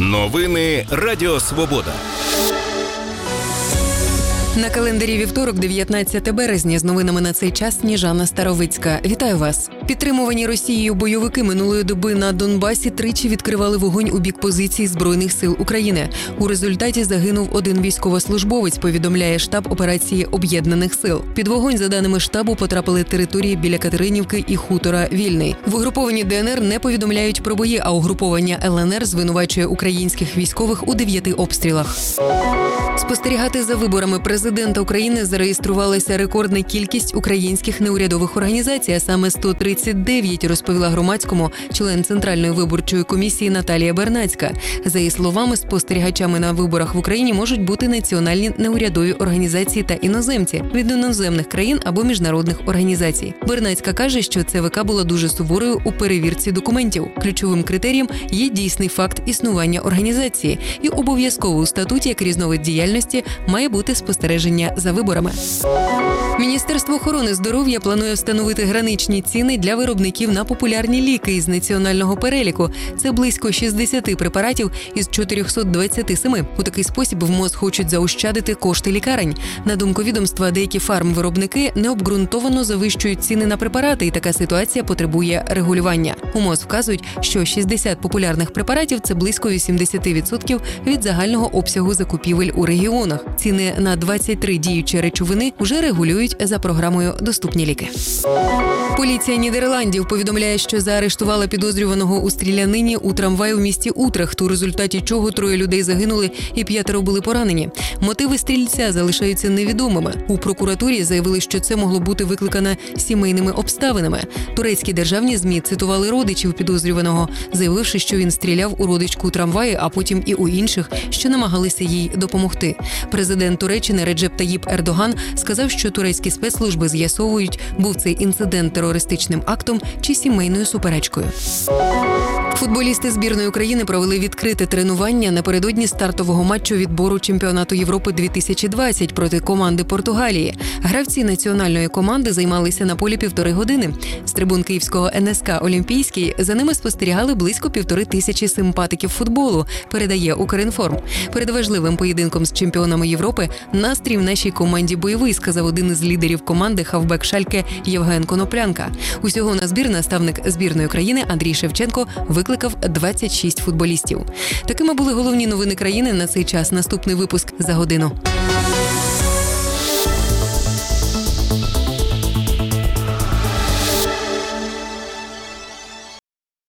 Новини Радіо Свобода. На календарі вівторок, 19 березня, з новинами на цей час Сніжана Старовицька. Вітаю вас. Підтримувані Росією бойовики минулої доби на Донбасі тричі відкривали вогонь у бік позицій Збройних сил України. У результаті загинув один військовослужбовець, повідомляє штаб операції Об'єднаних сил. Під вогонь, за даними штабу, потрапили території біля Катеринівки і хутора Вільний. В угрупованні ДНР не повідомляють про бої, а угруповання ЛНР звинувачує українських військових у 9 обстрілах. Спостерігати за виборами президента України зареєструвалася рекордна кількість українських неурядових організацій, а саме 139, розповіла громадському член Центральної виборчої комісії Наталія Бернацька. За її словами, спостерігачами на виборах в Україні можуть бути національні неурядові організації та іноземці від іноземних країн або міжнародних організацій. Бернацька каже, що ЦВК була дуже суворою у перевірці документів. Ключовим критерієм є дійсний факт існування організації і обов'язково у статуті як різновид діяльності має бути спостереження за виборами. Міністерство охорони здоров'я планує встановити граничні ціни для виробників на популярні ліки із національного переліку. Це близько 60 препаратів із 427. У такий спосіб в МОЗ хочуть заощадити кошти лікарень. На думку відомства, деякі фармвиробники необґрунтовано завищують ціни на препарати, і така ситуація потребує регулювання. У МОЗ вказують, що 60 популярних препаратів – це близько 80% від загального обсягу закупівель у регіонах. Ціни на 23 діючі речовини вже регулюють за програмою «Доступні ліки». Поліція Нідерландів повідомляє, що заарештувала підозрюваного у стрілянині у трамваї у місті Утрехт, у результаті чого 3 людей загинули і 5 були поранені. Мотиви стрільця залишаються невідомими. У прокуратурі заявили, що це могло бути викликане сімейними обставинами. Турецькі державні ЗМІ цитували родичів підозрюваного, заявивши, що він стріляв у родичку у трамваї, а потім і у інших, що намагалися їй допомогти. Президент Туреччини Реджеп Таїп Ердоган сказав, що турецькі спецслужби з'ясовують, був цей інцидент терористичним актом чи сімейною суперечкою. Футболісти збірної України провели відкрите тренування напередодні стартового матчу відбору чемпіонату Європи 2020 проти команди Португалії. Гравці національної команди займалися на полі 1,5 години. З трибун київського НСК «Олімпійський» за ними спостерігали близько 1500 симпатиків футболу, передає Укрінформ. Перед важливим поєдинком з чемпіонами Європи настрій в нашій команді бойовий, сказав один із лідерів команди хавбек Шальке Євген Коноплянка. Усього на збір наставник збірної країни Андрій Шевченко викликав 26 футболістів. Такими були головні новини країни на цей час. Наступний випуск за годину.